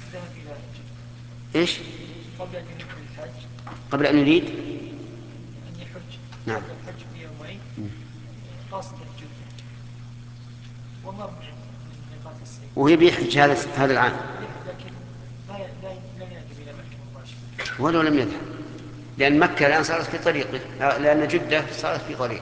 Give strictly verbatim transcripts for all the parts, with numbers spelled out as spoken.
ذهب إلى جدة إيش؟ قبل أن يريد الحج، قبل أن يريد أن يحج نعم قبل الحج بيومين قاصدا جدة، ومر من ميقات السير وهي بيحج هذا هذا العام، لكن لا لا لم يذهب إلى مكة مباشرة. ولو لم يذهب، لأن مكة الآن صارت في طريقه، لأن جدة صارت في طريق،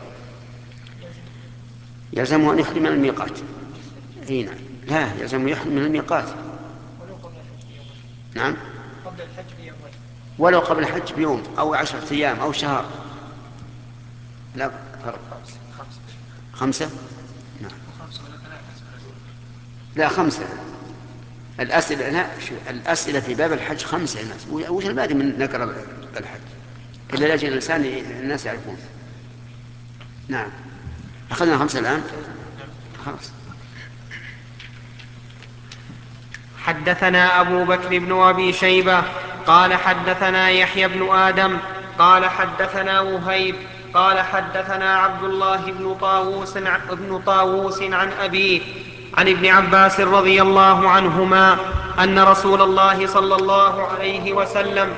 يلزمه أن يحرم من الميقات. أي نعم، لا يلزمه يحرم من الميقات. ولو قبل الحج بيومين. نعم، قبل الحج بيومين. ولو قبل الحج بيوم أو عشرة أيام أو شهر، لا فرق. خمسة خمسة خمسة؟ نعم. خمسة ولا ثلاثة؟ لا خمسة. الأسئلة لا شو الأسئلة في باب الحج خمسة الناس، وش الباقي من نقرأ الحج إلا لأجل الإنسان الناس يعرفون. نعم، أخذنا خمسة الآن خلاص. حدثنا أبو بكر بن أبي شيبة قال حدثنا يحيى بن آدم قال حدثنا وهيب قال حدثنا عبد الله بن طاووس عن, ابن طاووس عن أبيه عن ابن عباس رضي الله عنهما أن رسول الله صلى الله عليه وسلم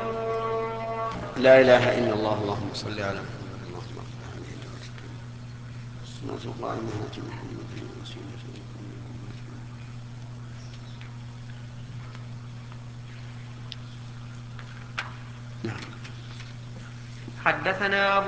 لا إله إلا الله، اللهم صل على محمد، اللهم اغفر عليه نرجو الله أنها محمد وسيلة نعم. حدثنا أبو